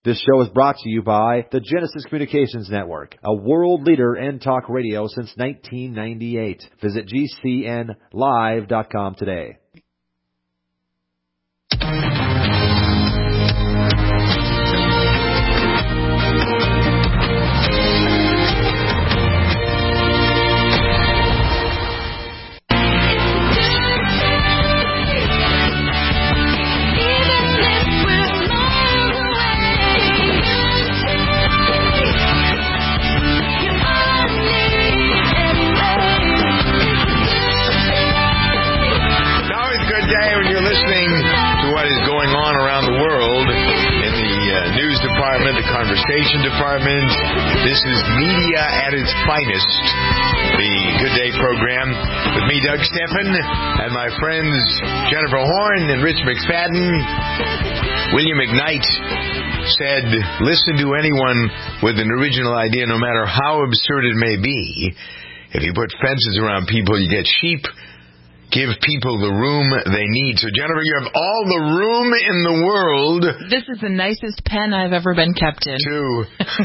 This show is brought to you by the Genesis Communications Network, a world leader in talk radio since 1998. Visit GCNlive.com today. The Conversation Department. This is Media at its Finest, the Good Day program with me, Doug Stephan, and my friends Jennifer Horn and Rich McFadden. William McKnight said, listen to anyone with an original idea, no matter how absurd it may be. If you put fences around people, you get sheep. Give people the room they need. So, Jennifer, you have all the room in the world. This is the nicest pen I've ever been kept in. To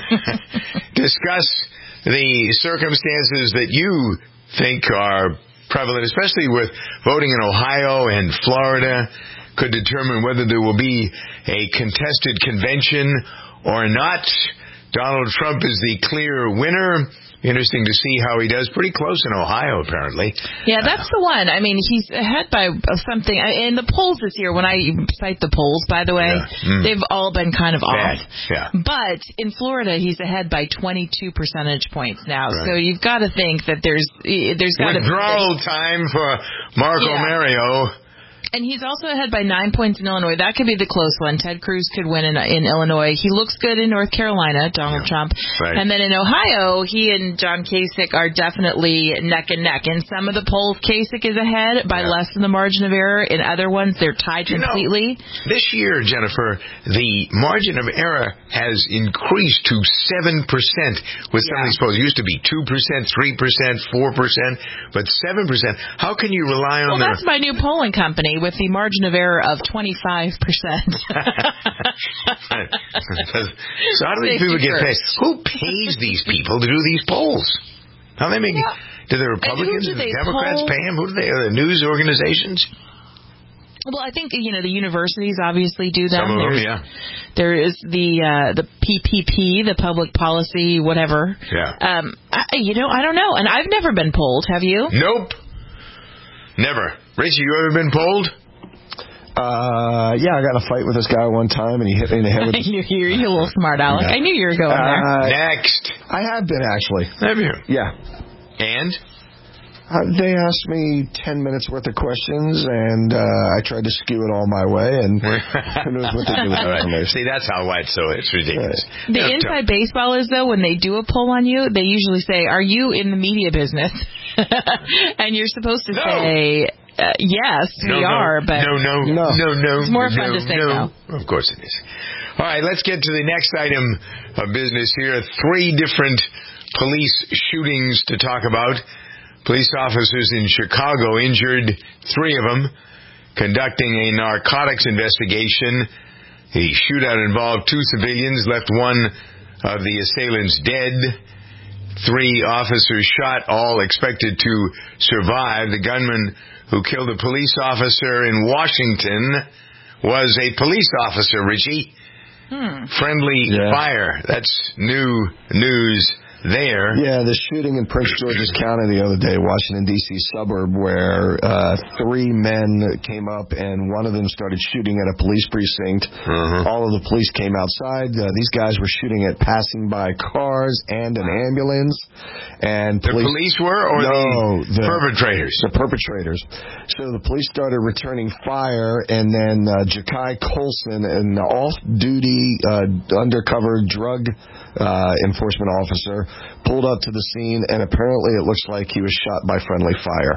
discuss the circumstances that you think are prevalent, especially with voting in Ohio and Florida, could determine whether there will be a contested convention or not. Donald Trump is the clear winner. Interesting to see how he does. Pretty close in Ohio, apparently. Yeah, that's the one. I mean, he's ahead by something. In the polls this year, when I cite the polls, by the way, they've all been kind of off. Yeah. But in Florida, he's ahead by 22 percentage points now. Right. So you've got to think that there's got to be withdrawal time for Marco Mario. And he's also ahead by 9 points in Illinois. That could be the close one. Ted Cruz could win in Illinois. He looks good in North Carolina, Donald Trump. Right. And then in Ohio, he and John Kasich are definitely neck and neck. In some of the polls, Kasich is ahead by less than the margin of error. In other ones, they're tied completely. This year, Jennifer, the margin of error has increased to 7% with some of these polls. It used to be 2%, 3%, 4%, but 7%. How can you rely on that's my new polling company, with the margin of error of 25%. So how do these people get paid? Who pays these people to do these polls? How do they make it? Do the Republicans and the Democrats pay them? Who do they? Are the news organizations? Well, I think, the universities obviously do them. Some of them, There is the PPP, the public policy, whatever. Yeah. I don't know. And I've never been polled. Have you? Nope. Never. Rachel, you ever been polled? I got in a fight with this guy one time, and he hit me in the head with I knew you're a little smart aleck. I knew you were going there. Next. I have been, actually. Have you? Yeah. And? They asked me 10 minutes worth of questions, and I tried to skew it all my way, and who knows what to do with that information. See, that's how white, so it's ridiculous. Right. The inside baseball is, though, when they do a poll on you, they usually say, are you in the media business? And you're supposed to say, yes, we are, but... No. It's more fun to say no. Of course it is. All right, let's get to the next item of business here. 3 different police shootings to talk about. Police officers in Chicago injured 3 of them, conducting a narcotics investigation. The shootout involved 2 civilians, left one of the assailants dead. 3 officers shot, all expected to survive. The gunman who killed a police officer in Washington was a police officer, Richie. Friendly fire. That's new news there. Yeah, the shooting in Prince George's County the other day, Washington, D.C. suburb, where 3 men came up and one of them started shooting at a police precinct. All of the police came outside. These guys were shooting at passing by cars and an ambulance. And the police were, or the perpetrators? The perpetrators. So the police started returning fire, and then Ja'Kai Colson, an off-duty undercover drug enforcement officer, pulled up to the scene, and apparently it looks like he was shot by friendly fire.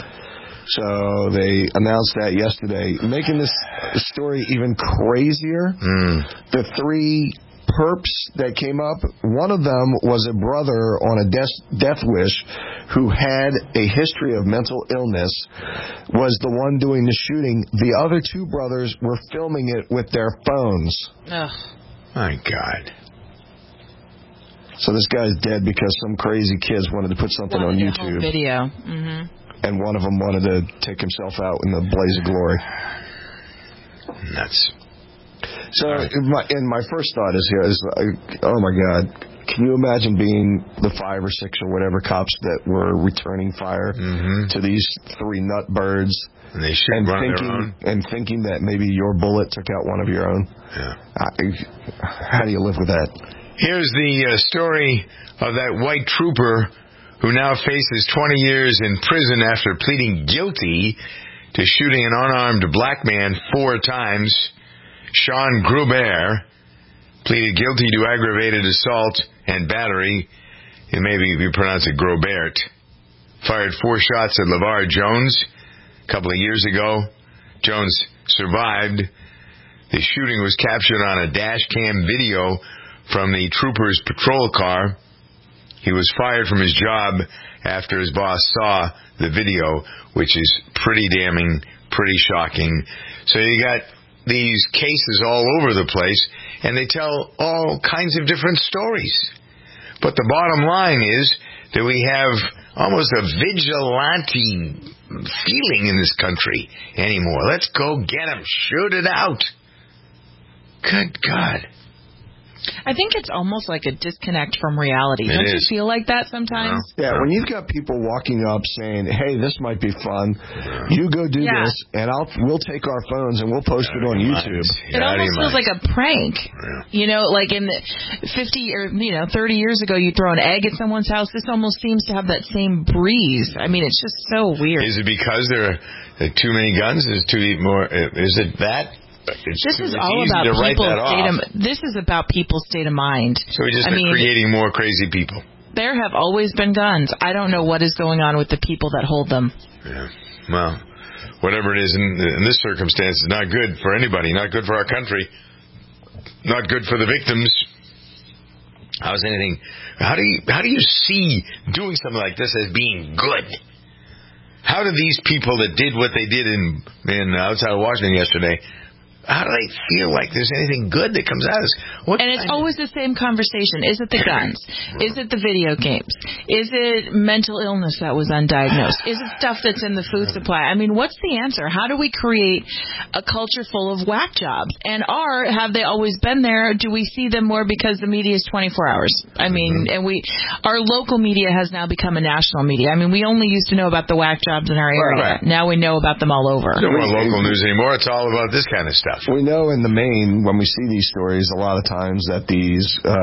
So they announced that yesterday, making this story even crazier. The 3 perps that came up, one of them was a brother on a death wish who had a history of mental illness, was the one doing the shooting. The other 2 brothers were filming it with their phones. Ugh. My God. So this guy's dead because some crazy kids wanted to put something on YouTube. Video. Mm-hmm. And one of them wanted to take himself out in the blaze of glory. Nuts. So, my first thought is oh my God, can you imagine being the 5 or 6 or whatever cops that were returning fire to these 3 nut birds, and they shoot one of their own, and thinking that maybe your bullet took out one of your own? Yeah. How do you live with that? Here's the story of that white trooper who now faces 20 years in prison after pleading guilty to shooting an unarmed black man 4 times. Sean Grubert pleaded guilty to aggravated assault and battery. It may be pronounced it Grobert. Fired 4 shots at LeVar Jones a couple of years ago. Jones survived. The shooting was captured on a dash cam video from the trooper's patrol car. He was fired from his job after his boss saw the video, which is pretty damning, pretty shocking. So you got these cases all over the place, and they tell all kinds of different stories. But the bottom line is that we have almost a vigilante feeling in this country anymore. Let's go get them. Shoot it out. Good God. I think it's almost like a disconnect from reality. Don't you feel like that sometimes? Yeah, when you've got people walking up saying, "Hey, this might be fun. You go do this, and we'll take our phones and we'll post it on YouTube." It almost feels like a prank. You know, like in the 50 or 30 years ago, you throw an egg at someone's house. This almost seems to have that same breeze. I mean, it's just so weird. Is it because there are too many guns? Is it that? This is all about people's state of mind. So we just are creating more crazy people. There have always been guns. I don't know what is going on with the people that hold them. Yeah. Well, whatever it is in this circumstance is not good for anybody. Not good for our country. Not good for the victims. How do you see doing something like this as being good? How do these people that did what they did in outside of Washington yesterday, how do they feel like there's anything good that comes out of this? And it's always the same conversation. Is it the guns? Is it the video games? Is it mental illness that was undiagnosed? Is it stuff that's in the food supply? I mean, what's the answer? How do we create a culture full of whack jobs? And have they always been there? Do we see them more because the media is 24 hours? I mean, our local media has now become a national media. I mean, we only used to know about the whack jobs in our area. Right. Now we know about them all over. It's no more local news anymore. It's all about this kind of stuff. We know in the main, when we see these stories, a lot of times that these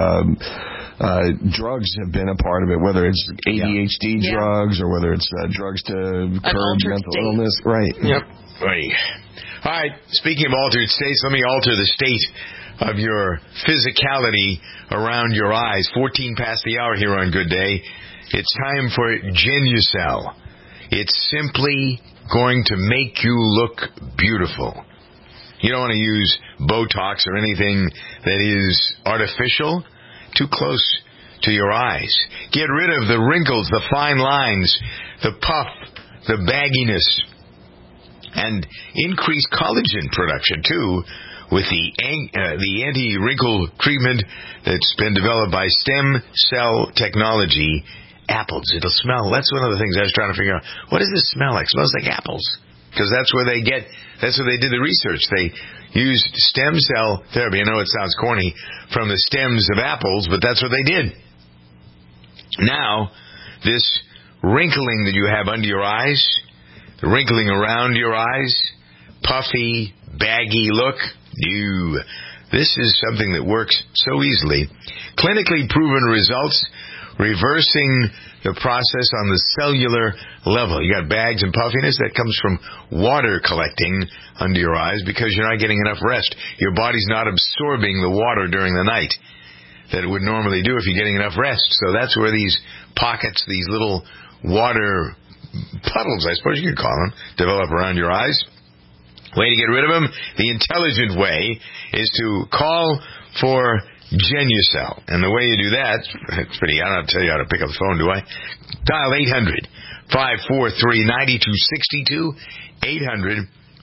drugs have been a part of it, whether it's ADHD drugs or whether it's drugs to curb mental illness. Right. Yep. Right. All right. Speaking of altered states, let me alter the state of your physicality around your eyes. 14 past the hour here on Good Day. It's time for Genucel. It's simply going to make you look beautiful. You don't want to use Botox or anything that is artificial, too close to your eyes. Get rid of the wrinkles, the fine lines, the puff, the bagginess, and increase collagen production, too, with the anti-wrinkle treatment that's been developed by Stem Cell Technology. Apples. It'll smell. That's one of the things I was trying to figure out. What does this smell like? It smells like apples. Because that's where they did the research. They used stem cell therapy. I know it sounds corny, from the stems of apples, but that's what they did. Now, this wrinkling that you have under your eyes, the wrinkling around your eyes, puffy, baggy look, this is something that works so easily. Clinically proven results, reversing the process on the cellular level. You got bags and puffiness that comes from water collecting under your eyes because you're not getting enough rest. Your body's not absorbing the water during the night that it would normally do if you're getting enough rest. So that's where these pockets, these little water puddles, I suppose you could call them, develop around your eyes. Way to get rid of them, the intelligent way, is to call for Genucel. And the way you do that, it's pretty, I don't have to tell you how to pick up the phone, do I? Dial 800-543-9262,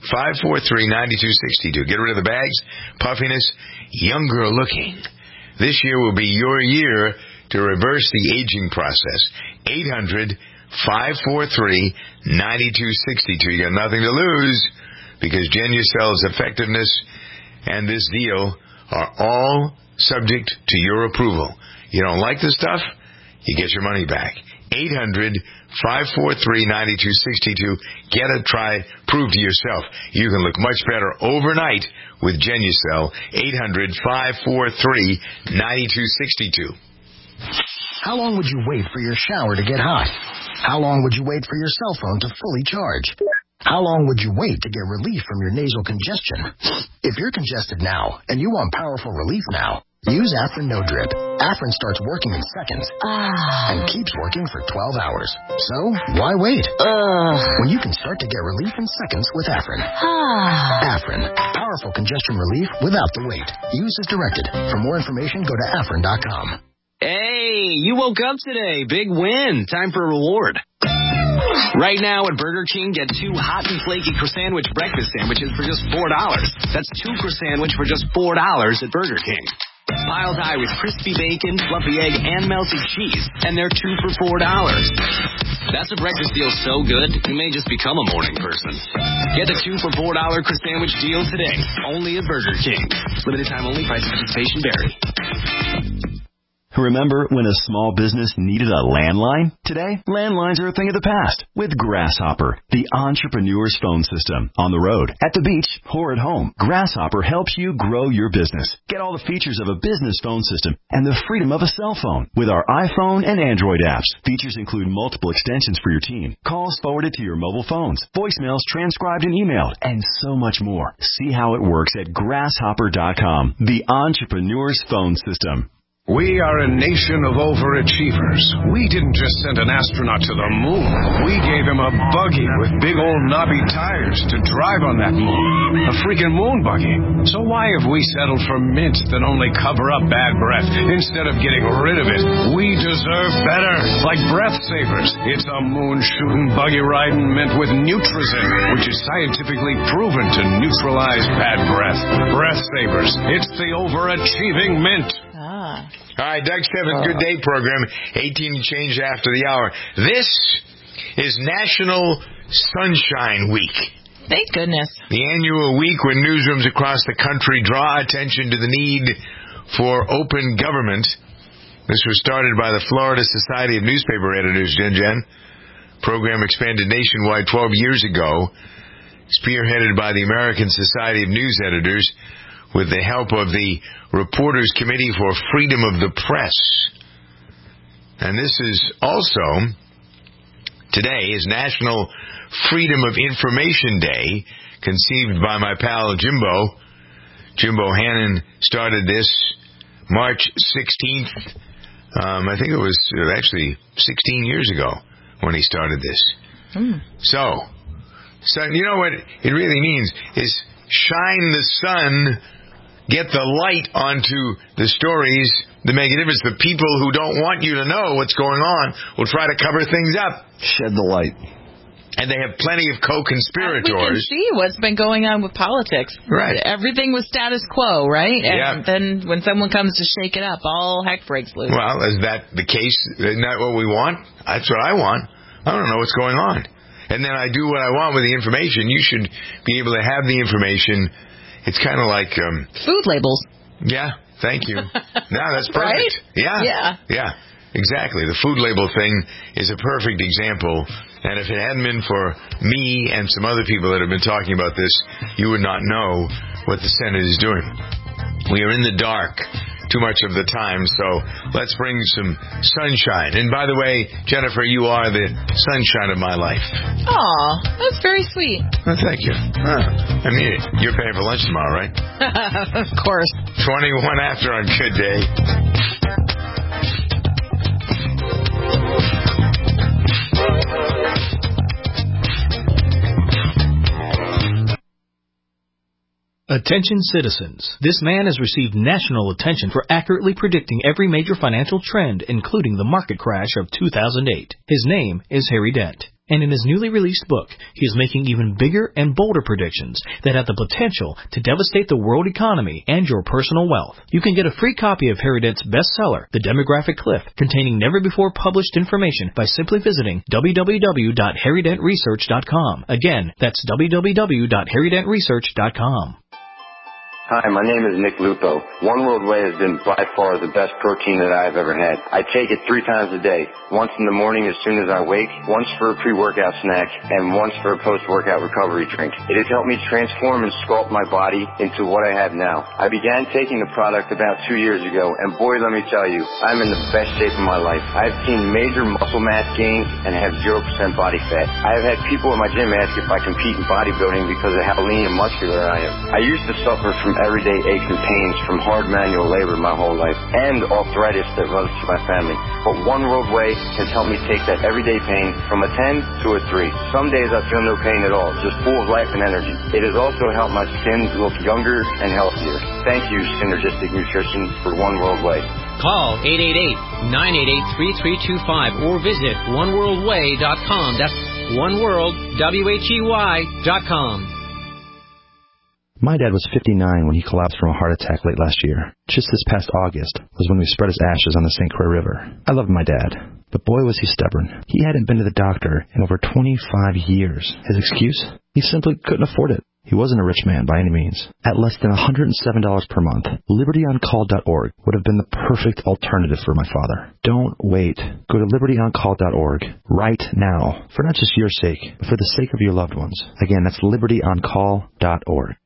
543-9262. Get rid of the bags, puffiness, younger looking. This year will be your year to reverse the aging process. 800-543-9262. You got nothing to lose because Genucel's effectiveness and this deal are all subject to your approval. You don't like the stuff? You get your money back. 800-543-9262. Get it, try it, prove to yourself. You can look much better overnight with Genucel. 800-543-9262. How long would you wait for your shower to get hot? How long would you wait for your cell phone to fully charge? How long would you wait to get relief from your nasal congestion? If you're congested now and you want powerful relief now, use Afrin No Drip. Afrin starts working in seconds and keeps working for 12 hours. So, why wait? When you can start to get relief in seconds with Afrin. Afrin. Powerful congestion relief without the wait. Use as directed. For more information, go to Afrin.com. Hey, you woke up today. Big win. Time for a reward. Right now at Burger King, get 2 hot and flaky Croissant breakfast sandwiches for just $4. That's 2 Croissant for just $4 at Burger King. Piled high with crispy bacon, fluffy egg, and melted cheese. And they're 2 for $4. That's a breakfast deal so good, you may just become a morning person. Get the 2 for $4 Croissant deal today, only at Burger King. Limited time only, price and participation vary. Remember when a small business needed a landline? Today, landlines are a thing of the past with Grasshopper, the entrepreneur's phone system. On the road, at the beach, or at home, Grasshopper helps you grow your business. Get all the features of a business phone system and the freedom of a cell phone with our iPhone and Android apps. Features include multiple extensions for your team, calls forwarded to your mobile phones, voicemails transcribed and emailed, and so much more. See how it works at Grasshopper.com, the entrepreneur's phone system. We are a nation of overachievers. We didn't just send an astronaut to the moon. We gave him a buggy with big old knobby tires to drive on that moon. A freaking moon buggy. So why have we settled for mints that only cover up bad breath instead of getting rid of it? We deserve better. Like Breath Savers. It's a moon-shooting, buggy-riding mint with Nutrizin, which is scientifically proven to neutralize bad breath. Breath Savers. It's the overachieving mint. All right, Doug Steffens, Good Day program, 18 and change after the hour. This is National Sunshine Week. Thank goodness. The annual week when newsrooms across the country draw attention to the need for open government. This was started by the Florida Society of Newspaper Editors, Jen. Program expanded nationwide 12 years ago, spearheaded by the American Society of News Editors, with the help of the Reporters Committee for Freedom of the Press. And this is also, today is National Freedom of Information Day, conceived by my pal Jimbo. Jimbo Hannon started this March 16th. I think it was actually 16 years ago when he started this. So, you know what it really means is shine the sun, get the light onto the stories that make a difference. The people who don't want you to know what's going on will try to cover things up. Shed the light. And they have plenty of co-conspirators. We can see what's been going on with politics. Right. Everything was status quo, right? And then when someone comes to shake it up, all heck breaks loose. Well, is that the case? Isn't that what we want? That's what I want. I don't know what's going on. And then I do what I want with the information. You should be able to have the information. It's kind of like food labels. Yeah, thank you. No, that's perfect. Right? Yeah, exactly. The food label thing is a perfect example. And if it hadn't been for me and some other people that have been talking about this, you would not know what the Senate is doing. We are in the dark too much of the time, so let's bring some sunshine. And by the way, Jennifer, you are the sunshine of my life. Aw, that's very sweet. Well, thank you. I mean it. You're paying for lunch tomorrow, right? Of course. 21 after on Good Day. Attention citizens. This man has received national attention for accurately predicting every major financial trend, including the market crash of 2008. His name is Harry Dent. And in his newly released book, he is making even bigger and bolder predictions that have the potential to devastate the world economy and your personal wealth. You can get a free copy of Harry Dent's bestseller, The Demographic Cliff, containing never-before-published information by simply visiting www.harrydentresearch.com. Again, that's www.harrydentresearch.com. Hi, my name is Nick Lupo. One World Whey has been by far the best protein that I've ever had. I take it 3 times a day. Once in the morning as soon as I wake, once for a pre-workout snack, and once for a post-workout recovery drink. It has helped me transform and sculpt my body into what I have now. I began taking the product about 2 years ago, and boy, let me tell you, I'm in the best shape of my life. I've seen major muscle mass gains and have 0% body fat. I have had people at my gym ask if I compete in bodybuilding because of how lean and muscular I am. I used to suffer from everyday aches and pains from hard manual labor my whole life and arthritis that runs through my family. But One World Whey has helped me take that everyday pain from a 10 to a 3. Some days I feel no pain at all, just full of life and energy. It has also helped my skin look younger and healthier. Thank you, Synergistic Nutrition, for One World Whey. Call 888-988-3325 or visit oneworldwhey.com. That's oneworldwhey.com. My dad was 59 when he collapsed from a heart attack late last year. Just this past August was when we spread his ashes on the St. Croix River. I loved my dad, but boy was he stubborn. He hadn't been to the doctor in over 25 years. His excuse? He simply couldn't afford it. He wasn't a rich man by any means. At less than $107 per month, LibertyOnCall.org would have been the perfect alternative for my father. Don't wait. Go to LibertyOnCall.org right now, for not just your sake, but for the sake of your loved ones. Again, that's LibertyOnCall.org.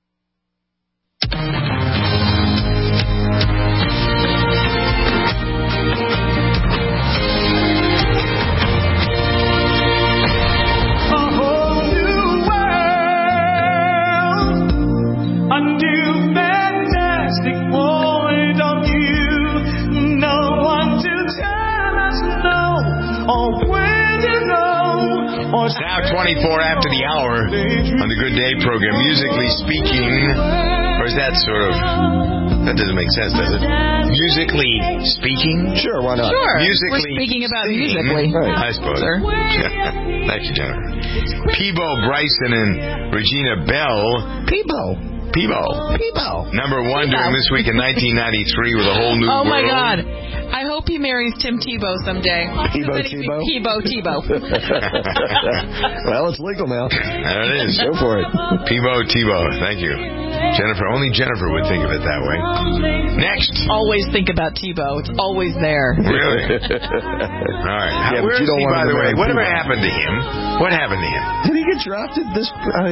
It's now 24 after the hour on the Good Day program. Musically speaking, or is that sort of... That doesn't make sense, does it? Musically speaking? Sure, why not? Sure. Musically We're speaking about singing. musically. Right. I suppose. Sir. Thank you, Jennifer. Peebo Bryson and Regina Bell. Peebo. Number one during this week in 1993 with a whole new world. Oh, my God. I hope he marries Tim Tebow someday. Tebow. Well, it's legal now. There it is. Go for it. Tebow. Thank you. Jennifer, only Jennifer would think of it that way. Next. Always think about Tebow. It's always there. Really? All right. Yeah, where is he, by the way? Whatever Tebow. happened to him? What happened to him? Did he get drafted this...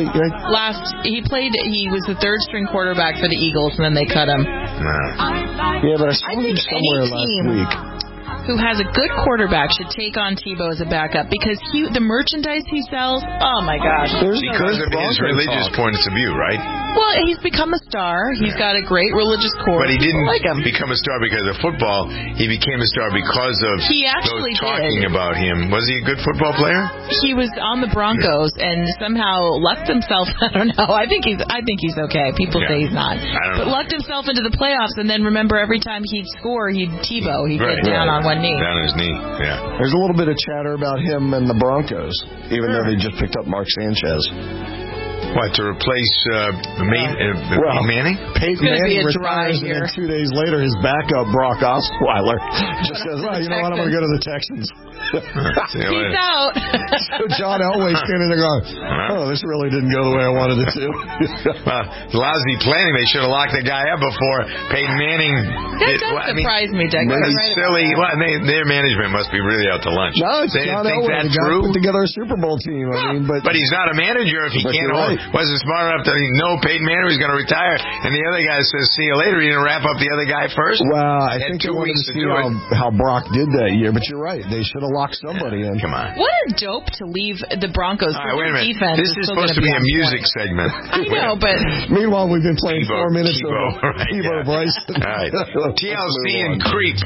He was the third-string quarterback for the Eagles, and then they cut him. Yeah, but I saw him somewhere last week. Who has a good quarterback should take on Tebow as a backup because the merchandise he sells, oh my gosh. Because of his religious points of view, right? Well, he's become a star. He's got a great religious core. But he didn't like him. become a star because of football. He became a star because of those talking about him. Was he a good football player? He was on the Broncos and somehow lucked himself. I don't know. I think he's okay. People say he's not. But lucked himself into the playoffs, and then remember every time he'd score, he'd Tebow. He'd get down on one knee. Down his knee, yeah. There's a little bit of chatter about him and the Broncos, even though they just picked up Mark Sanchez. What, to replace Manning? Peyton Manning retires, and then 2 days later, his backup, Brock Osweiler, just says, you know what, I'm going to go to the Texans. Peace out. So John Elway's standing there going, this really didn't go the way I wanted it to. Lousy planning. They should have locked the guy up before Peyton Manning. That does surprise me, Doug. Silly. Their management must be really out to lunch. No, it's they John think Elway. that's The guy true. put together a Super Bowl team. But he's not a manager if he can't wasn't smart enough to know Peyton Manning was going to retire, and the other guy says, see you later. He didn't wrap up the other guy first. Well, I think they wanted to see how Brock did that year, but you're right. They should have locked somebody in. Come on. What a dope to leave the Broncos. All right, wait a minute. Defense this is supposed to be a music segment. I know, but... Meanwhile, we've been playing 4 minutes of Peebo Bryson. All right. TLC and Creep.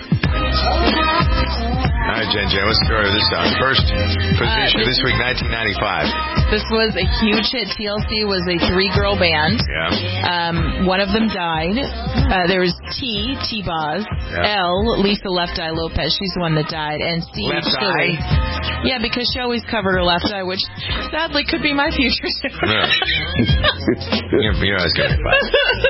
All right, Jen, what's the story of this song? First position this week, 1995. This was a huge hit. TLC C was a 3-girl band. Yeah. One of them died. There was T-Boz. Yeah. L, Lisa Left Eye Lopez. She's the one that died. And C, Left Chili. Eye? Yeah, because she always covered her left eye, which sadly could be my future soon. You know it's going to be fun.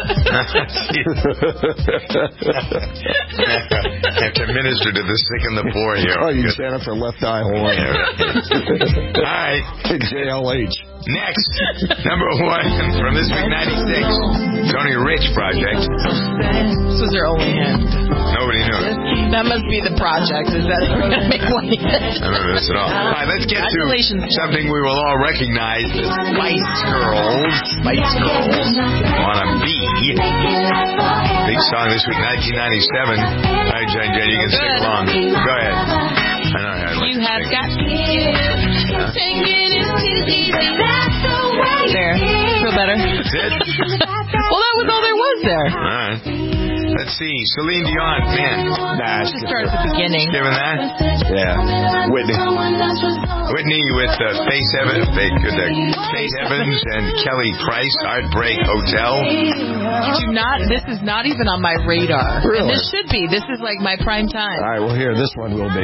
Have to minister to the sick and the poor here. Oh, you Jennifer Left Eye Horn. All right. JLH. Next, number 1 from this week, 96, Tony Rich Project. This was her only hit. Nobody knew it. That must be the project, is that we're going to make one hit. I don't remember this at all. All right, let's get to something we will all recognize. The Spice Girls. Spice Girls. Wanna Be. Big song this week, 1997. All right, Jen, you can sing along. Go ahead. I know I You have got to give. Taking it too easy. That's the way. There. Feel better? That's it? Well, that was all there was there. All right. Let's see. Celine Dion, man. Nah, Just start at the beginning. Given that? Yeah. Whitney. Whitney with Faith Evans and Kelly Price, Heartbreak Hotel. This is not even on my radar. Really? And this should be. This is like my prime time. All right, well, here, this one will be.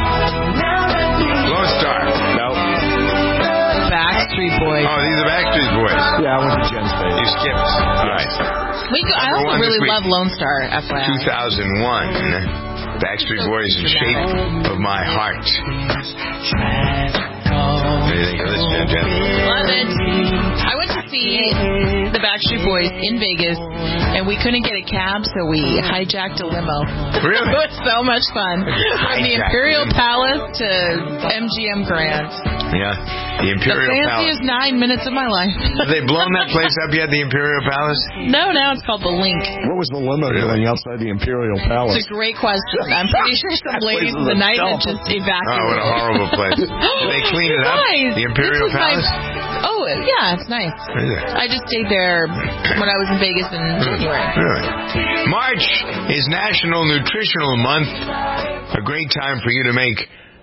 Lone Star. Nope. Backstreet Boys. Oh, these are Backstreet Boys. Yeah, I went to Jen's face. You skipped. All right. I also really love Lone Star, FYI. 2001. Backstreet Boys in Shape of My Heart. What do you think of this, Jen? Love it. I went to see the Backstreet Boys in Vegas, and we couldn't get a cab, so we hijacked a limo. Really? It was so much fun. From the Imperial Palace to MGM Grand. Yeah, the Imperial the Palace. fanciest 9 minutes of my life. Have they blown that place up yet, the Imperial Palace? No, now it's called the Link. What was the limo doing outside the Imperial Palace? It's a great question. I'm pretty sure some ladies in the night had just evacuated. Oh, what a horrible place. Did they clean it up? Nice. The Imperial Palace? Oh, yeah, it's nice. I just stayed there when I was in Vegas in January. Really? March is National Nutritional Month. A great time for you to make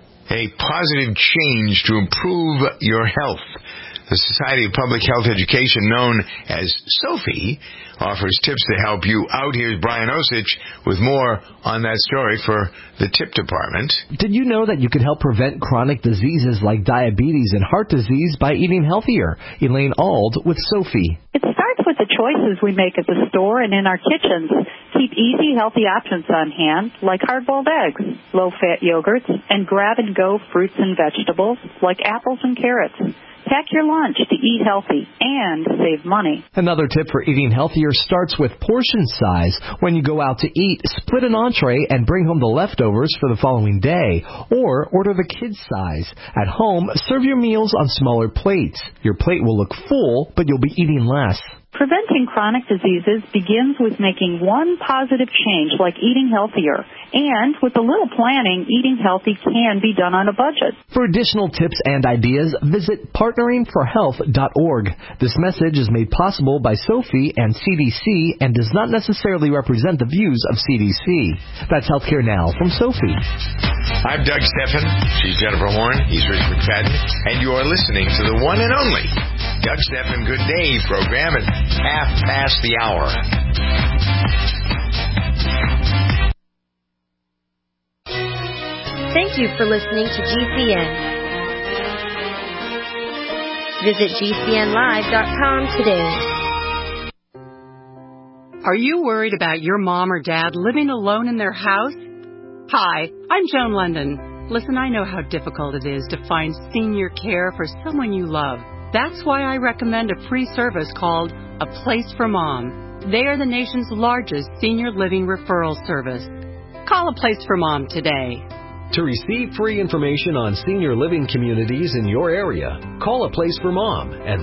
a positive change to improve your health. The Society of Public Health Education, known as SOPHE, offers tips to help you out. Here's Brian Osich with more on that story for the tip department. Did you know that you can help prevent chronic diseases like diabetes and heart disease by eating healthier? Elaine Ald with SOPHE. It starts with the choices we make at the store and in our kitchens. Keep easy, healthy options on hand, like hard-boiled eggs, low-fat yogurts, and grab-and-go fruits and vegetables, like apples and carrots. Pack your lunch to eat healthy and save money. Another tip for eating healthier starts with portion size. When you go out to eat, split an entree and bring home the leftovers for the following day. Or order the kids' size. At home, serve your meals on smaller plates. Your plate will look full, but you'll be eating less. Preventing chronic diseases begins with making one positive change, like eating healthier. And with a little planning, eating healthy can be done on a budget. For additional tips and ideas, visit partneringforhealth.org. This message is made possible by SOPHE and CDC and does not necessarily represent the views of CDC. That's Healthcare Now from SOPHE. I'm Doug Steffen. She's Jennifer Horn. He's Rich McFadden. And you are listening to the one and only Doug Steffen Good Day program at 1:30. Thank you for listening to GCN. Visit GCNlive.com today. Are you worried about your mom or dad living alone in their house? Hi, I'm Joan London. Listen, I know how difficult it is to find senior care for someone you love. That's why I recommend a free service called A Place for Mom. They are the nation's largest senior living referral service. Call A Place for Mom today. To receive free information on senior living communities in your area, call A Place for Mom at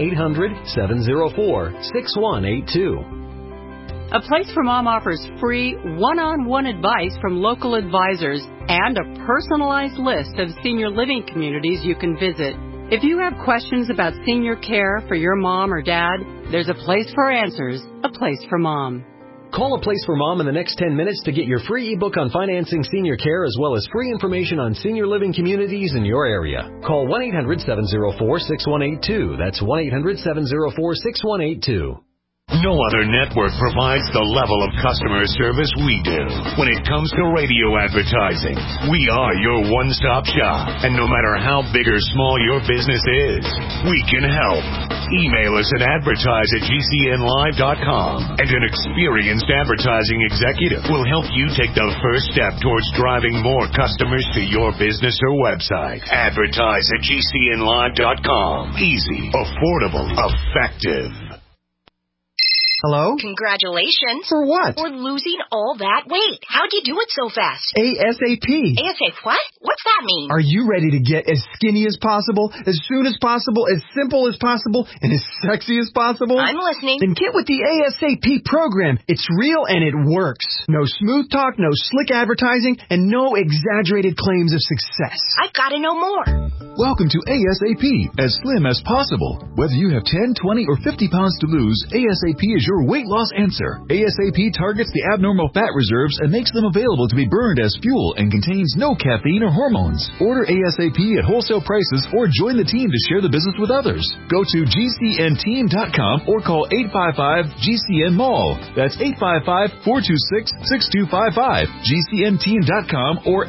1-800-704-6182. A Place for Mom offers free one-on-one advice from local advisors and a personalized list of senior living communities you can visit. If you have questions about senior care for your mom or dad, there's a place for answers, A Place for Mom. Call A Place for Mom in the next 10 minutes to get your free ebook on financing senior care as well as free information on senior living communities in your area. Call 1-800-704-6182. That's 1-800-704-6182. No other network provides the level of customer service we do. When it comes to radio advertising, we are your one-stop shop. And no matter how big or small your business is, we can help. Email us at advertise@gcnlive.com, and an experienced advertising executive will help you take the first step towards driving more customers to your business or website. Advertise@gcnlive.com. Easy, affordable, effective. Hello? Congratulations. For what? For losing all that weight. How'd you do it so fast? ASAP. ASAP what? What's that mean? Are you ready to get as skinny as possible, as soon as possible, as simple as possible, and as sexy as possible? I'm listening. Then get with the ASAP program. It's real and it works. No smooth talk, no slick advertising, and no exaggerated claims of success. I've got to know more. Welcome to ASAP, as slim as possible. Whether you have 10, 20, or 50 pounds to lose, ASAP is your weight loss answer. ASAP targets the abnormal fat reserves and makes them available to be burned as fuel and contains no caffeine or hormones. Order ASAP at wholesale prices or join the team to share the business with others. Go to GCNteam.com or call 855-GCN-MALL. That's 855-426-6255. GCNteam.com or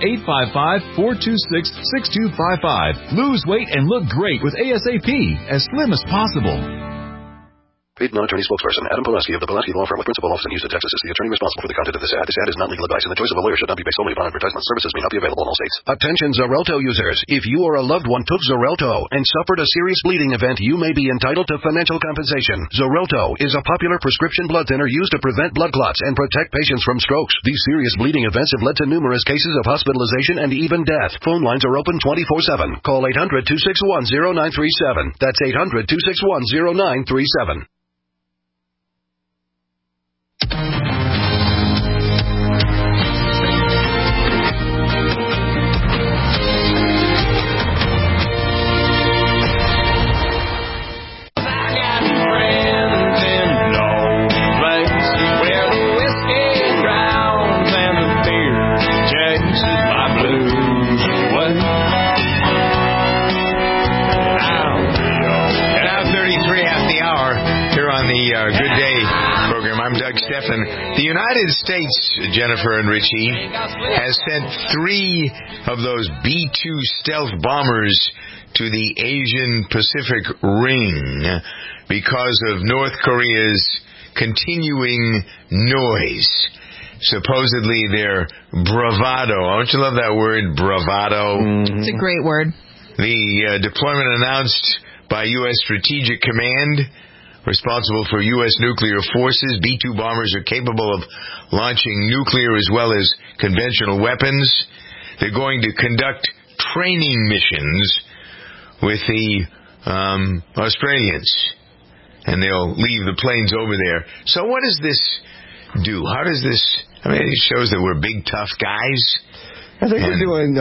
855-426-6255. Lose weight and look great with ASAP, as slim as possible. Paid non-attorney spokesperson Adam Pulaski of the Pulaski Law Firm with principal office in Houston, Texas is the attorney responsible for the content of this ad. This ad is not legal advice, and the choice of a lawyer should not be based solely upon advertisement. Services may not be available in all states. Attention Xarelto users. If you or a loved one took Xarelto and suffered a serious bleeding event, you may be entitled to financial compensation. Xarelto is a popular prescription blood thinner used to prevent blood clots and protect patients from strokes. These serious bleeding events have led to numerous cases of hospitalization and even death. Phone lines are open 24/7. Call 800-261-0937. That's 800-261-0937. The United States, Jennifer and Richie, has sent 3 of those B-2 stealth bombers to the Asian Pacific Ring because of North Korea's continuing noise. Supposedly their bravado. Don't you love that word, bravado? It's a great word. The deployment announced by U.S. Strategic Command, responsible for U.S. nuclear forces. B-2 bombers are capable of launching nuclear as well as conventional weapons. They're going to conduct training missions with the Australians, and they'll leave the planes over there. So what does this do? How does this... I mean, it shows that we're big, tough guys. I think we're doing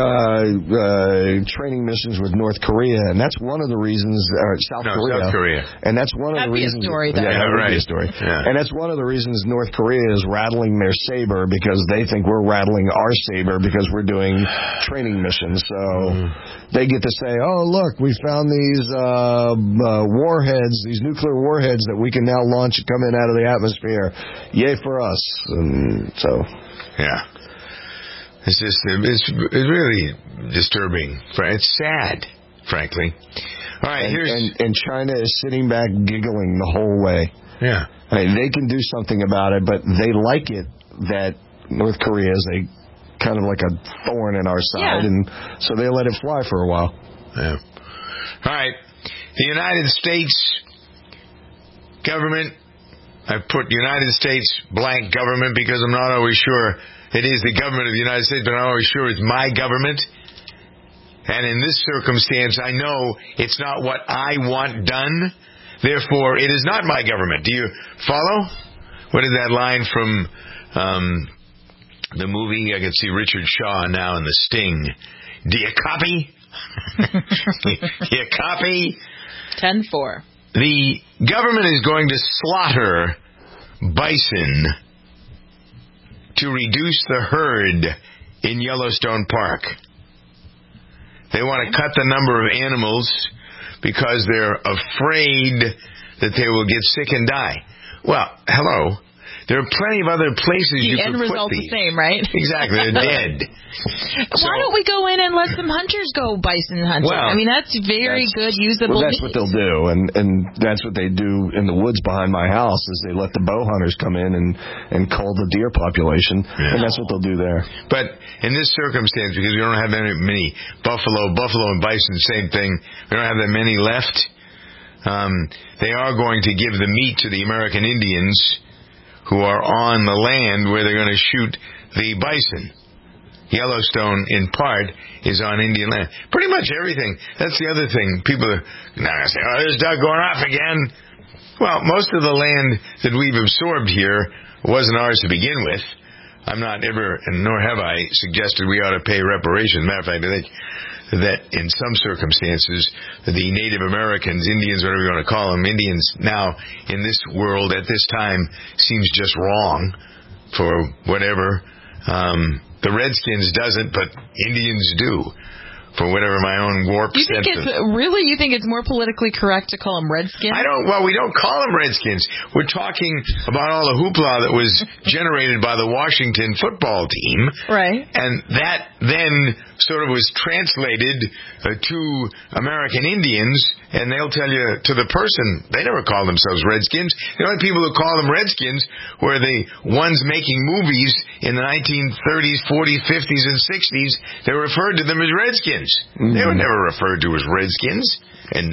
training missions with North Korea, and that's one of the reasons. South Korea, and that's one of the reasons. That'd be a story, though. Yeah, right. Be a story. Yeah. And that's one of the reasons North Korea is rattling their saber, because they think we're rattling our saber because we're doing training missions. So they get to say, "Oh, look, we found these warheads, these nuclear warheads that we can now launch coming out of the atmosphere. Yay for us!" And so, yeah. It's really disturbing. It's sad, frankly. All right, and China is sitting back giggling the whole way. Yeah. I mean, they can do something about it, but they like it that North Korea is kind of like a thorn in our side, and so they let it fly for a while. Yeah. All right. The United States government, I put United States blank government because I'm not always sure it is the government of the United States, but I'm not always sure it's my government. And in this circumstance, I know it's not what I want done. Therefore, it is not my government. Do you follow? What is that line from the movie? I can see Richard Shaw now in The Sting. Do you copy? Do you copy? 10-4. The government is going to slaughter bison to reduce the herd in Yellowstone Park. They want to cut the number of animals because they're afraid that they will get sick and die. Well, hello. There are plenty of other places you could put these. The end result's the same, right? Exactly. They're dead. Why don't we go in and let some hunters go bison hunting? Well, I mean, that's very good, usable. Well, that's what they'll do, and that's what they do in the woods behind my house. Is they let the bow hunters come in and cull the deer population, and that's what they'll do there. But in this circumstance, because we don't have many buffalo and bison, same thing. We don't have that many left. They are going to give the meat to the American Indians who are on the land where they're going to shoot the bison. Yellowstone, in part, is on Indian land. Pretty much everything. That's the other thing. People are now going to say, oh, there's Doug going off again. Well, most of the land that we've absorbed here wasn't ours to begin with. I'm not ever, and nor have I, suggested we ought to pay reparations. Matter of fact, I think that in some circumstances, the Native Americans, Indians, whatever you want to call them, Indians now in this world at this time seems just wrong for whatever. The Redskins doesn't, but Indians do. For whatever my own warped sense. You think it's more politically correct to call them Redskins? We don't call them Redskins. We're talking about all the hoopla that was generated by the Washington football team. Right. And that then sort of was translated to American Indians, and they'll tell you to the person, they never call themselves Redskins. The only people who call them Redskins were the ones making movies in the 1930s, 40s, 50s, and 60s. They referred to them as Redskins. Mm-hmm. They were never referred to as Redskins. And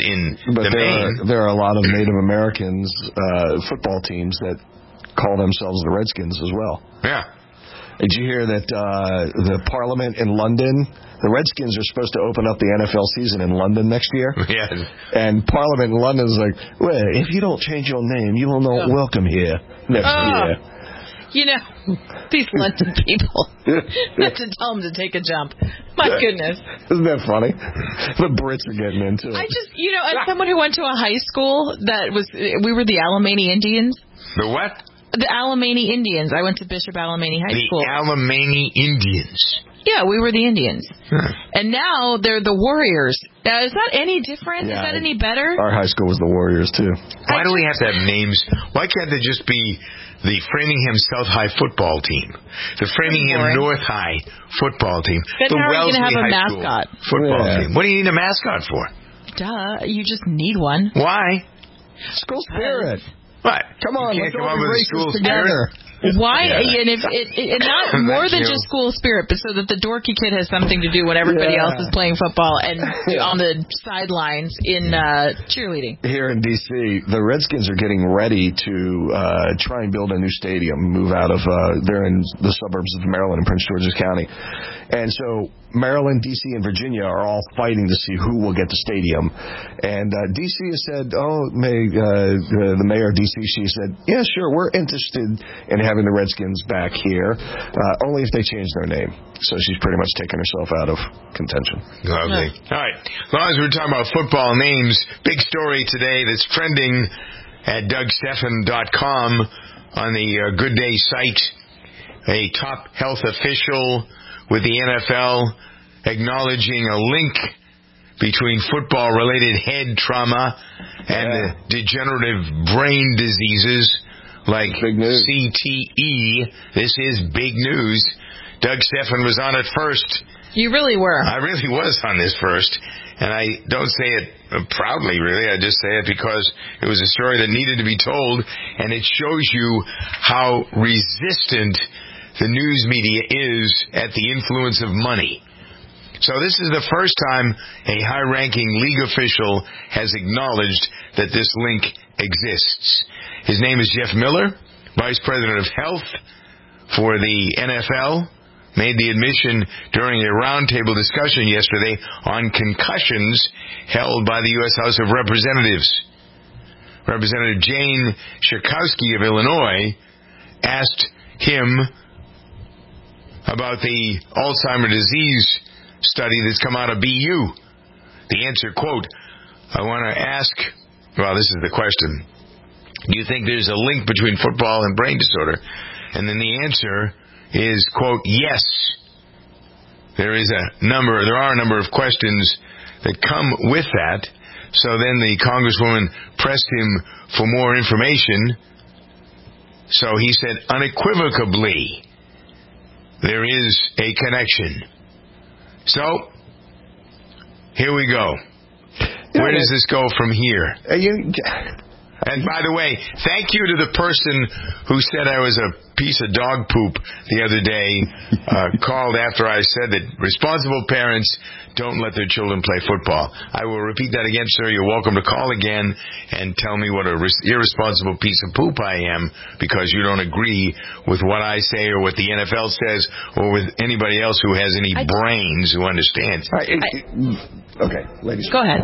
there are a lot of Native Americans football teams that call themselves the Redskins as well. Yeah. Did you hear that the Parliament in London, the Redskins are supposed to open up the NFL season in London next year? Yeah. And Parliament in London is like, well, if you don't change your name, you will not welcome here next year. You know, these London people. Not to tell them to take a jump. My goodness. Isn't that funny? The Brits are getting into it. As someone who went to a high school we were the Alamany Indians. The what? The Alamany Indians. I went to Bishop Alamany High School. The Alamany Indians. Yeah, we were the Indians. Huh. And now they're the Warriors. Is that any different? Yeah, is that any better? Our high school was the Warriors, too. Why do we have to have names? Why can't they just be the Framingham South High football team, the Framingham North High football team, the Wellesley High School mascot football team? What do you need a mascot for? Duh, you just need one. Why? School spirit. What? Come on, let's come up with a school together. Why? And if not more than just school spirit, but so that the dorky kid has something to do when everybody else is playing football and on the sidelines in cheerleading. Here in D.C., the Redskins are getting ready to try and build a new stadium, move out of, they're in the suburbs of Maryland and Prince George's County. And so Maryland, D.C., and Virginia are all fighting to see who will get the stadium. And D.C. has said, the mayor of D.C., she said, yeah, sure, we're interested in having the Redskins back here, only if they change their name. So she's pretty much taken herself out of contention. Lovely. All right. As long as we're talking about football names, big story today that's trending at DougStephan.com on the Good Day site. A top health official with the NFL acknowledging a link between football-related head trauma and degenerative brain diseases like CTE. This is big news. Doug Stephan was on it first. You really were. I really was on this first. And I don't say it proudly, really. I just say it because it was a story that needed to be told. And it shows you how resistant the news media is at the influence of money. So this is the first time a high-ranking league official has acknowledged that this link exists. His name is Jeff Miller, Vice President of Health for the NFL, made the admission during a roundtable discussion yesterday on concussions held by the U.S. House of Representatives. Representative Jane Schakowsky of Illinois asked him about the Alzheimer's disease study that's come out of BU. The answer, quote, I want to ask, well, this is the question. Do you think there's a link between football and brain disorder? And then the answer is, quote, yes. There are a number of questions that come with that. So then the Congresswoman pressed him for more information. So he said unequivocally there is a connection. So here we go. Where does this go from here? And by the way, thank you to the person who said I was a piece of dog poop the other day, called after I said that responsible parents don't let their children play football. I will repeat that again, sir. You're welcome to call again and tell me what a irresponsible piece of poop I am because you don't agree with what I say or what the NFL says or with anybody else who has any brains who understands. Okay, ladies. Go ahead.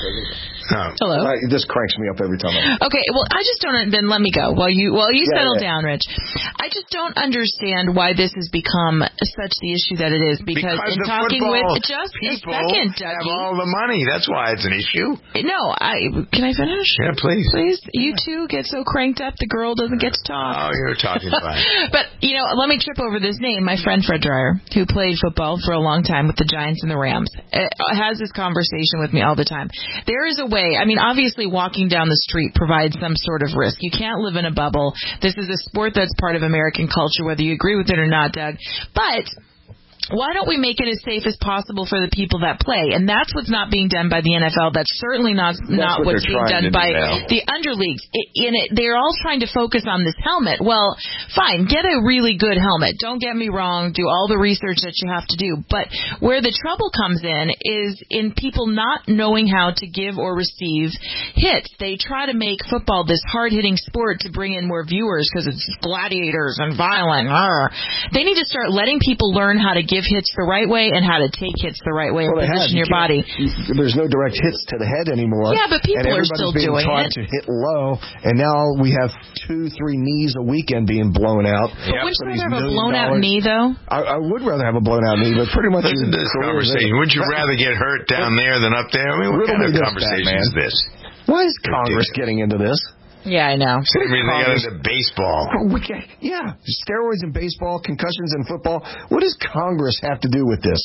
Hello. This cranks me up every time. Okay, well, I just don't. Then let me go while you settle down, Rich. I just don't understand why this has become such the issue that it is. Because in talking with just a second, Dougie, have all the money. That's why it's an issue. No, can I finish? Yeah, please. Please, you two get so cranked up the girl doesn't get to talk. Oh, you're talking fine. But let me trip over this name. My friend Fred Dreyer, who played football for a long time with the Giants and the Rams, has this conversation with me all the time. There is a way. I mean, obviously, walking down the street provides some sort of risk. You can't live in a bubble. This is a sport that's part of American culture, whether you agree with it or not, Doug. But why don't we make it as safe as possible for the people that play? And that's what's not being done by the NFL. That's certainly not what's being done by the underleagues. They're all trying to focus on this helmet. Well, fine, get a really good helmet. Don't get me wrong. Do all the research that you have to do. But where the trouble comes in is in people not knowing how to give or receive hits. They try to make football this hard-hitting sport to bring in more viewers because it's gladiators and violent. They need to start letting people learn how to give hits the right way and how to take hits the right way and position your body. There's no direct hits to the head anymore. Yeah, but people are still doing it. To hit low, and now we have 2-3 knees a weekend being blown out. But wouldn't you rather have a blown out knee, though? I would rather have a blown out knee, but pretty much listen to this conversation. Wouldn't you rather get hurt down there than up there? I mean, what kind of conversation is this? Why is Congress getting into this? Yeah, I know. Same reason they got into baseball. Steroids in baseball, concussions in football. What does Congress have to do with this?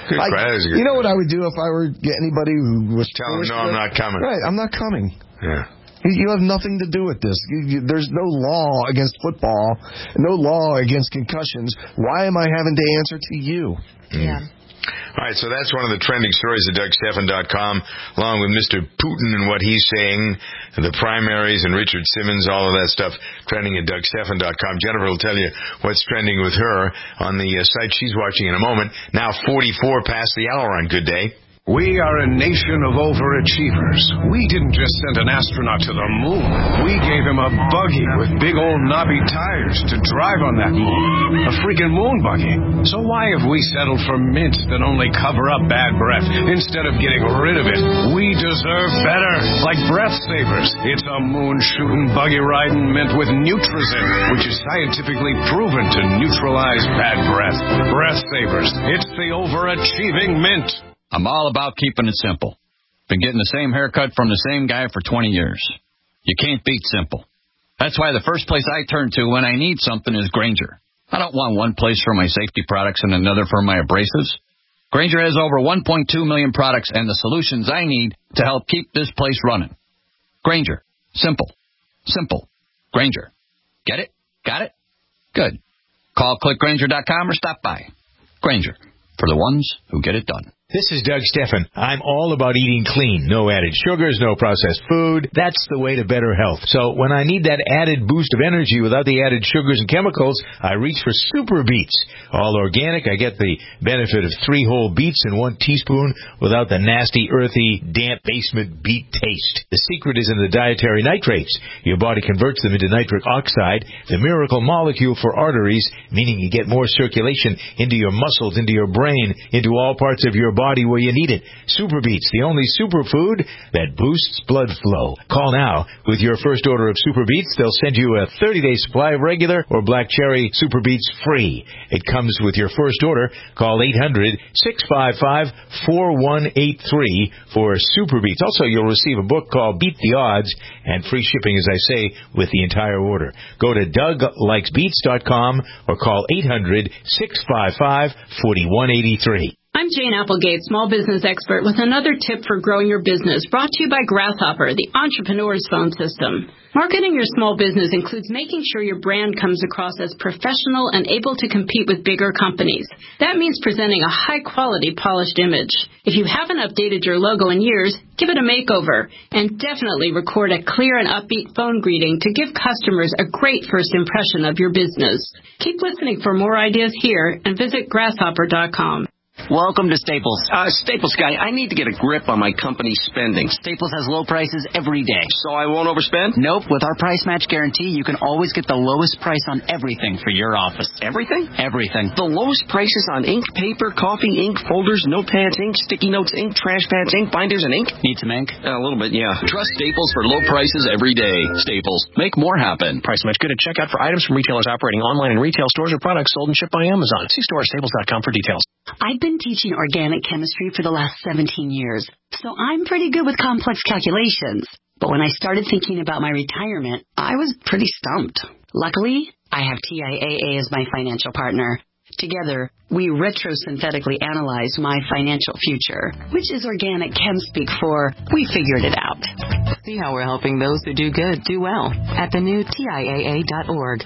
You know what I would do if I were anybody who was... Tell them, no, I'm not coming. Right, I'm not coming. Yeah. You have nothing to do with this. There's no law against football, no law against concussions. Why am I having to answer to you? Yeah. All right, so that's one of the trending stories at DougStephan.com, along with Mr. Putin and what he's saying, the primaries and Richard Simmons, all of that stuff trending at DougStephan.com. Jennifer will tell you what's trending with her on the site she's watching in a moment. Now 44 past the hour on Good Day. We are a nation of overachievers. We didn't just send an astronaut to the moon. We gave him a buggy with big old knobby tires to drive on that moon. A freaking moon buggy. So why have we settled for mints that only cover up bad breath instead of getting rid of it? We deserve better. Like Breath Savers. It's a moon-shooting, buggy-riding mint with Nutrizin, which is scientifically proven to neutralize bad breath. Breath Savers. It's the overachieving mint. I'm all about keeping it simple. Been getting the same haircut from the same guy for 20 years. You can't beat simple. That's why the first place I turn to when I need something is Grainger. I don't want one place for my safety products and another for my abrasives. Grainger has over 1.2 million products and the solutions I need to help keep this place running. Grainger. Simple. Simple. Grainger. Get it? Got it? Good. Call clickgrainger.com or stop by. Grainger. For the ones who get it done. This is Doug Stephan. I'm all about eating clean. No added sugars, no processed food. That's the way to better health. So when I need that added boost of energy without the added sugars and chemicals, I reach for Super Beets. All organic. I get the benefit of 3 whole beets in 1 teaspoon without the nasty, earthy, damp basement beet taste. The secret is in the dietary nitrates. Your body converts them into nitric oxide, the miracle molecule for arteries, meaning you get more circulation into your muscles, into your brain, into all parts of your body where you need it. Super Beets, the only superfood that boosts blood flow. Call now. With your first order of Super Beets, they'll send you a 30-day supply of regular or black cherry Super Beets free. It comes with your first order. Call 800-655-4183 for Super Beets. Also, you'll receive a book called Beat the Odds and free shipping, as I say, with the entire order. Go to DougLikesBeets.com or call 800-655-4183. I'm Jane Applegate, small business expert, with another tip for growing your business, brought to you by Grasshopper, the entrepreneur's phone system. Marketing your small business includes making sure your brand comes across as professional and able to compete with bigger companies. That means presenting a high-quality, polished image. If you haven't updated your logo in years, give it a makeover, and definitely record a clear and upbeat phone greeting to give customers a great first impression of your business. Keep listening for more ideas here and visit grasshopper.com. Welcome to Staples. Staples guy, I need to get a grip on my company's spending. Staples has low prices every day. So I won't overspend? Nope. With our price match guarantee, you can always get the lowest price on everything for your office. Everything? Everything. The lowest prices on ink, paper, coffee, ink, folders, notepads, ink, sticky notes, ink, trash pads, ink, binders, and ink? Need some ink? A little bit, yeah. Trust Staples for low prices every day. Staples. Make more happen. Price match good at checkout for items from retailers operating online in retail stores or products sold and shipped by Amazon. See store at staples.com for details. I've been teaching organic chemistry for the last 17 years, so I'm pretty good with complex calculations. But when I started thinking about my retirement, I was pretty stumped. Luckily, I have TIAA as my financial partner. Together, we retrosynthetically analyze my financial future, which is organic chem speak for we figured it out. See how we're helping those who do good do well at the new TIAA.org.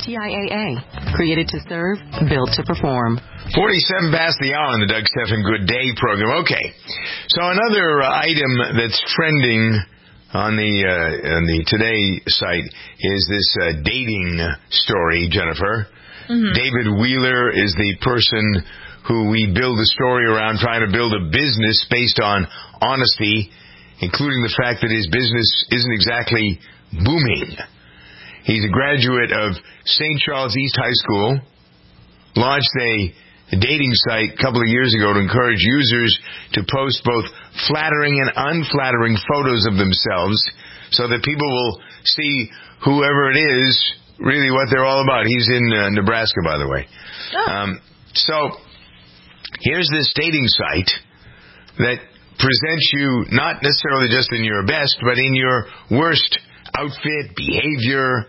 TIAA, created to serve, built to perform. 47 past the hour on the Doug Stephan Good Day program. Okay, so another item that's trending on the Today site is this dating story, Jennifer. Mm-hmm. David Wheeler is the person who we build a story around, trying to build a business based on honesty, including the fact that his business isn't exactly booming. He's a graduate of St. Charles East High School, launched a dating site a couple of years ago to encourage users to post both flattering and unflattering photos of themselves so that people will see whoever it is really what they're all about. He's in Nebraska, by the way. Oh. So here's this dating site that presents you not necessarily just in your best, but in your worst outfit, behavior.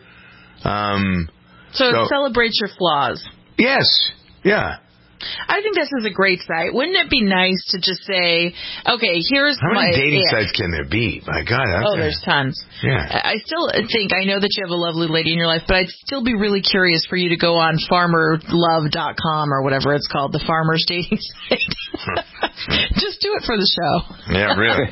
So it celebrates your flaws. Yes. Yeah. I think this is a great site. Wouldn't it be nice to just say, okay, here's How many dating ick. sites can there be? My God. There's tons. Yeah. I still think, I know that you have a lovely lady in your life, but I'd still be really curious for you to go on farmerlove.com or whatever it's called, the farmer's dating site. Just do it for the show. Yeah, really.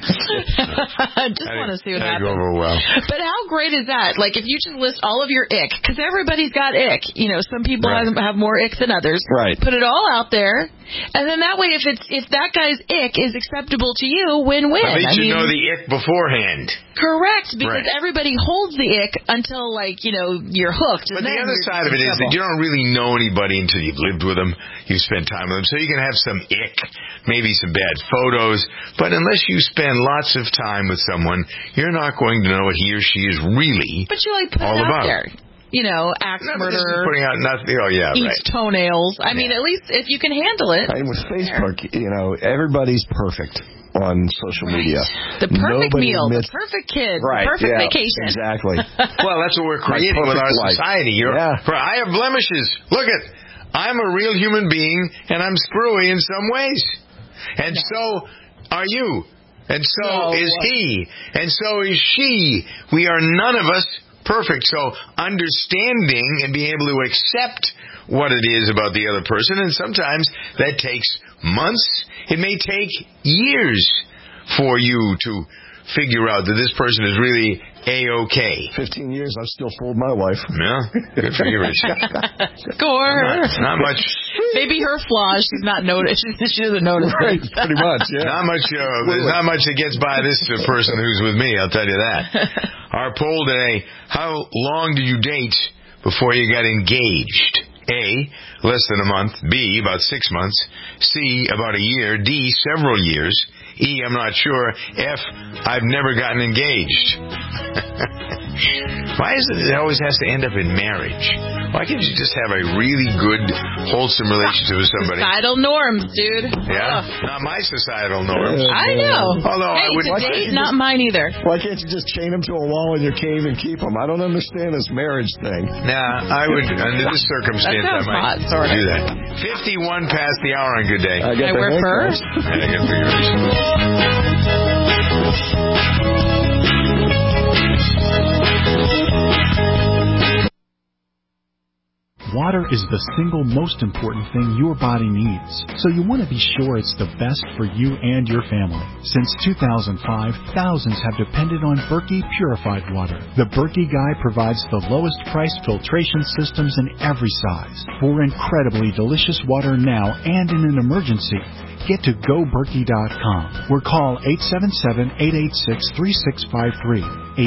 I just want to see what happens. Go over well. But how great is that? Like, if you just list all of your ick, because everybody's got ick. You know, some people have more ick than others. Right. Put it all out there, and then that way, if that guy's ick is acceptable to you, win-win. At least you know the ick beforehand. Correct, because everybody holds the ick until, like, you know, you're hooked. But the other side of it is that you don't really know anybody until you've lived with them, you've spent time with them, so you can have some ick, maybe some bad photos, but unless you spend lots of time with someone, you're not going to know what he or she is really But you, like, put all it out about. there. You know, axe murderer, putting out nothing. Oh, yeah, eats toenails. I mean, at least if you can handle it. And with Facebook, you know, everybody's perfect on social media. The perfect Nobody meal, admits, the perfect kid, right, the perfect yeah, vacation. Exactly. Well, that's what we're creating with our life. society. I have blemishes. Look at, I'm a real human being, and I'm screwy in some ways. And so are you. And so is he. And so is she. We are none of us perfect. So understanding and being able to accept what it is about the other person, and sometimes that takes months. It may take years for you to figure out that this person is really A-okay. 15 years, I've still fooled my wife. Yeah, good for you, Rich. Score. Not much. Maybe her flaws she's not noticed. She doesn't notice. Right, pretty much. Yeah. Not much. There's not much that gets by this person who's with me. I'll tell you that. Our poll today: how long did you date before you got engaged? A, less than a month. B, about 6 months. C, about a year. D, several years. E, I'm not sure. F, I've never gotten engaged. Why is it always has to end up in marriage? Why can't you just have a really good, wholesome relationship with somebody? Societal norms, dude. Yeah? Not my societal norms. I know. Although hey, I would to date, not mine either. Why can't you just chain them to a wall in your cave and keep them? I don't understand this marriage thing. Nah, I would, under this circumstance, I might do that. 51 past the hour on Good Day. I wear fur? I got figuration. Water is the single most important thing your body needs, so you want to be sure it's the best for you and your family. Since 2005, thousands have depended on Berkey purified water. The Berkey Guy provides the lowest price filtration systems in every size. For incredibly delicious water now and in an emergency, get to GoBerkey.com or call 877-886-3653.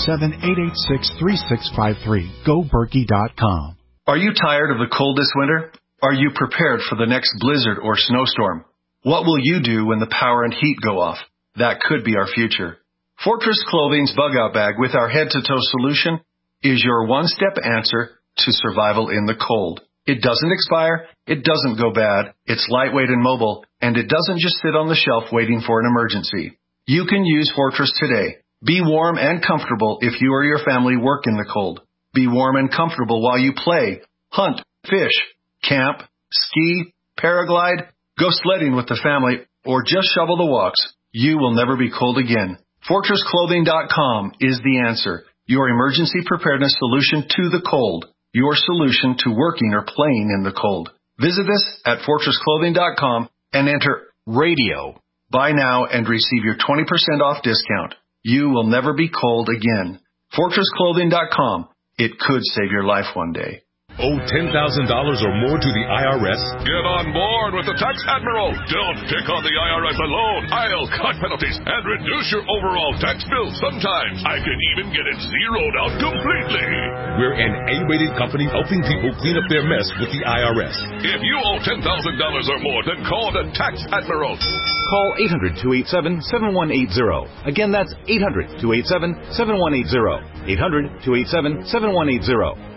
877-886-3653. GoBerkey.com. Are you tired of the cold this winter? Are you prepared for the next blizzard or snowstorm? What will you do when the power and heat go off? That could be our future. Fortress Clothing's Bug-Out Bag with our head-to-toe solution is your one-step answer to survival in the cold. It doesn't expire, it doesn't go bad, it's lightweight and mobile, and it doesn't just sit on the shelf waiting for an emergency. You can use Fortress today. Be warm and comfortable if you or your family work in the cold. Be warm and comfortable while you play, hunt, fish, camp, ski, paraglide, go sledding with the family, or just shovel the walks. You will never be cold again. FortressClothing.com is the answer. Your emergency preparedness solution to the cold. Your solution to working or playing in the cold. Visit us at FortressClothing.com and enter RADIO. Buy now and receive your 20% off discount. You will never be cold again. FortressClothing.com. It could save your life one day. Owe $10,000 or more to the IRS? Get on board with the Tax Admiral. Don't pick on the IRS alone. I'll cut penalties and reduce your overall tax bill. Sometimes I can even get it zeroed out completely. We're an A-rated company helping people clean up their mess with the IRS. If you owe $10,000 or more, then call the Tax Admiral. Call 800-287-7180. Again, that's 800-287-7180. 800-287-7180.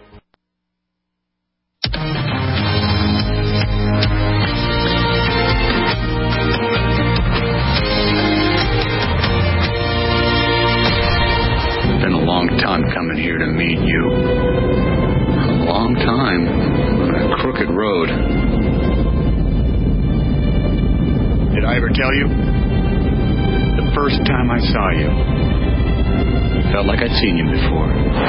Been a long time coming here to meet you. A long time on a crooked road. Did I ever tell you? The first time I saw you, felt like I'd seen you before.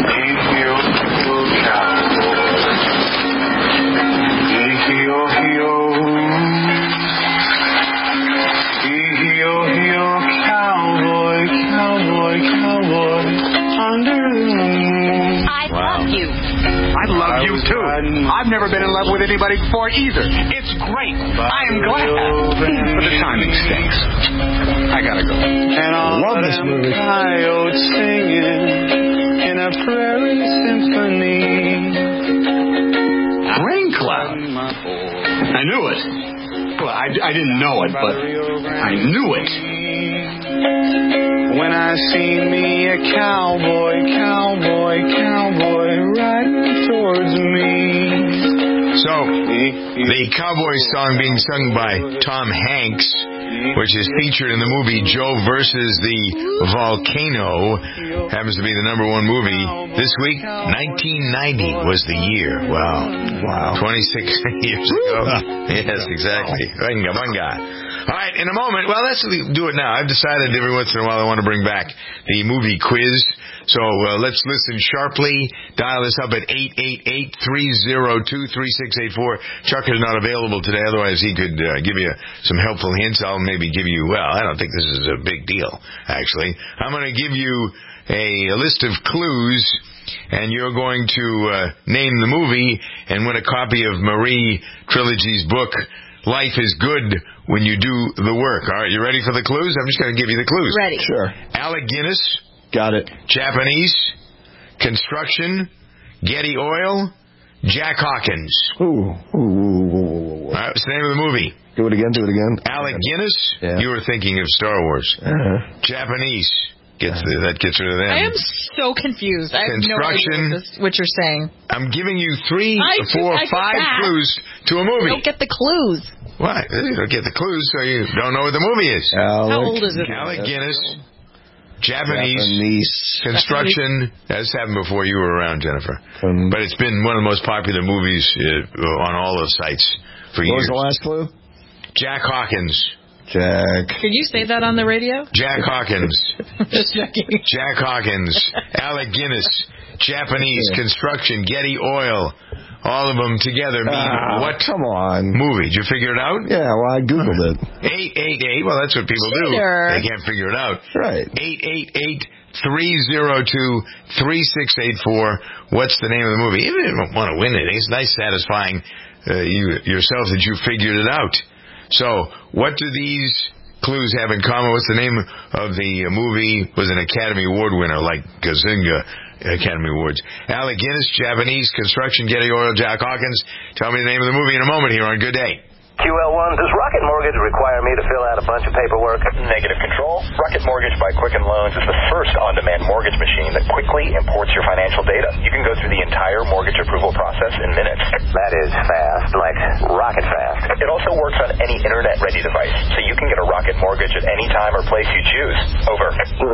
Cowboy, cowboy, cowboy, under the moon. I love you. I love you too. I've never been in love with anybody before either. It's great. I am glad. But the timing stinks. I gotta go. And all love this movie. Coyotes singing in a prairie symphony. Rain cloud. I knew it. Well, I didn't know it, but I knew it. When I see me a cowboy, cowboy, cowboy riding towards me. So, the cowboy song being sung by Tom Hanks, which is featured in the movie Joe versus the Volcano, happens to be the #1 movie this week. 1990 was the year. Wow. 26 years ago. Yes, exactly. Bunga. All right, in a moment, well, let's do it now. I've decided every once in a while I want to bring back the movie quiz. So let's listen sharply. Dial us up at 888-302-3684. Chuck is not available today, otherwise he could give you some helpful hints. I'll maybe give you, I don't think this is a big deal, actually. I'm going to give you a list of clues, and you're going to name the movie and win a copy of Marie Trilogy's book, Life is Good When You Do the Work. All right, you ready for the clues? I'm just going to give you the clues. Ready. Sure. Alec Guinness. Got it. Japanese. Construction. Getty Oil. Jack Hawkins. Ooh. What's the name of the movie? Do it again. Alec Guinness? Yeah. You were thinking of Star Wars. Japanese. That gets rid of them. I am so confused. I have no idea what you're saying. I'm giving you 3, 4, 5 clues to a movie. I don't get the clues. What? You don't get the clues, so you don't know what the movie is. How old is it? Alec Guinness. Japanese construction. That's happened before you were around, Jennifer. But it's been one of the most popular movies on all those sites for years. What was the last clue? Jack Hawkins. Could you say that on the radio? Jack Hawkins. Just checking. Jack Hawkins. Alec Guinness. Japanese construction. Getty Oil. All of them together mean what? Come on. Movie. Did you figure it out? Yeah, well, I Googled it. 888. Well, that's what people do. They can't figure it out. Right. 888-302-3684. What's the name of the movie? Even if you don't want to win it, it's nice satisfying yourself that you figured it out. So, what do these clues have in common? What's the name of the movie? Was an Academy Award winner, like Gazinga Academy Awards. Alec Guinness, Japanese construction, Getty Oil, Jack Hawkins. Tell me the name of the movie in a moment here on Good Day. QL1, does Rocket Mortgage require me to fill out a bunch of paperwork? Negative control. Rocket Mortgage by Quicken Loans is the first on-demand mortgage machine that quickly imports your financial data. You can go through the entire mortgage approval process in minutes. That is fast, like rocket fast. It also works on any internet-ready device, so you can get a Rocket Mortgage at any time or place you choose. Over.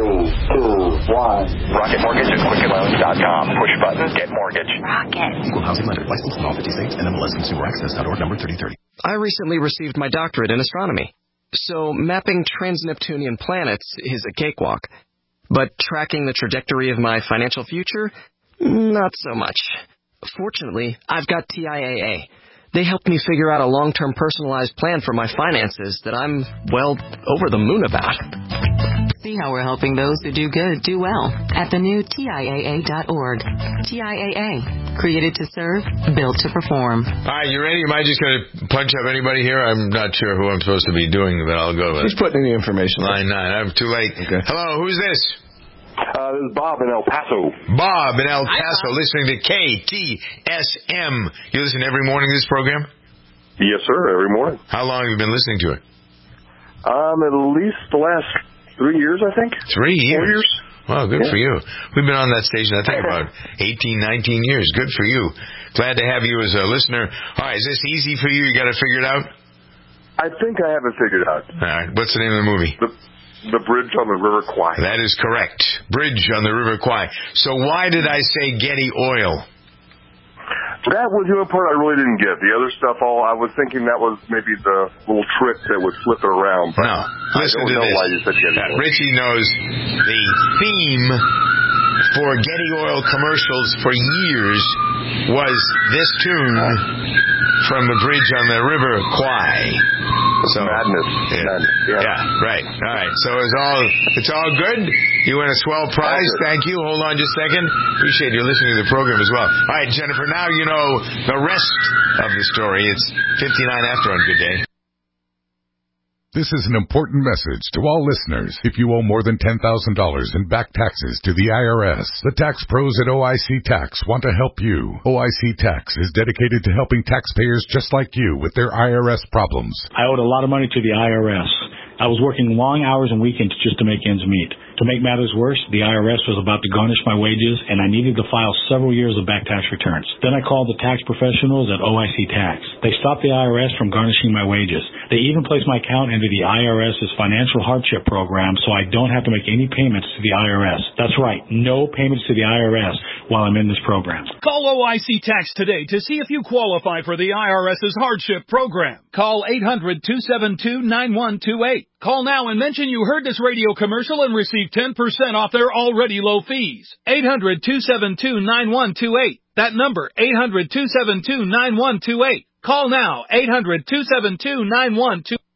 3, 2, 1. Rocket Mortgage at QuickenLoans.com. Push button, get mortgage. Rocket. Equal housing lender. Licensed in all 50 states. NMLS Consumer Access.org number 3030. I recently received my doctorate in astronomy, so mapping trans-Neptunian planets is a cakewalk. But tracking the trajectory of my financial future? Not so much. Fortunately, I've got TIAA. They helped me figure out a long-term personalized plan for my finances that I'm, well, over the moon about. See how we're helping those who do good do well at the new TIAA.org. TIAA, created to serve, built to perform. All right, you ready? Am I just going to punch up anybody here? I'm not sure who I'm supposed to be doing, but I'll go with it. Who's putting any information? Line 9. I'm too late. Okay. Hello, who's this? This is Bob in El Paso. Bob in El Paso, listening to KTSM. You listen every morning to this program? Yes, sir, every morning. How long have you been listening to it? At least the last 3 years, I think. 3 years? 4 years. Well, good for you. We've been on that station, I think, about 18, 19 years. Good for you. Glad to have you as a listener. All right, is this easy for you? You got it figured out? I think I have it figured out. All right, what's the name of the movie? The Bridge on the River Kwai. That is correct. Bridge on the River Kwai. So why did I say Getty Oil? That was the only part I really didn't get. The other stuff, I was thinking that was maybe the little trick that would flip it around. But no, listen to this. this. Why you said Getty Oil. Richie knows the theme for Getty Oil commercials for years was this tune from the Bridge on the River Kwai. So, Madness. Yeah, right. All right. So it's all good. You win a swell prize. Thank you. Hold on just a second. Appreciate you listening to the program as well. All right, Jennifer, now you know the rest of the story. It's 59 after on Good Day. This is an important message to all listeners. If you owe more than $10,000 in back taxes to the IRS, the tax pros at OIC Tax want to help you. OIC Tax is dedicated to helping taxpayers just like you with their IRS problems. I owed a lot of money to the IRS. I was working long hours and weekends just to make ends meet. To make matters worse, the IRS was about to garnish my wages, and I needed to file several years of back tax returns. Then I called the tax professionals at OIC Tax. They stopped the IRS from garnishing my wages. They even placed my account into the IRS's financial hardship program, so I don't have to make any payments to the IRS. That's right, no payments to the IRS while I'm in this program. Call OIC Tax today to see if you qualify for the IRS's hardship program. Call 800-272-9128. Call now and mention you heard this radio commercial and receive 10% off their already low fees. 800-272-9128. That number, 800-272-9128. Call now, 800-272-9128.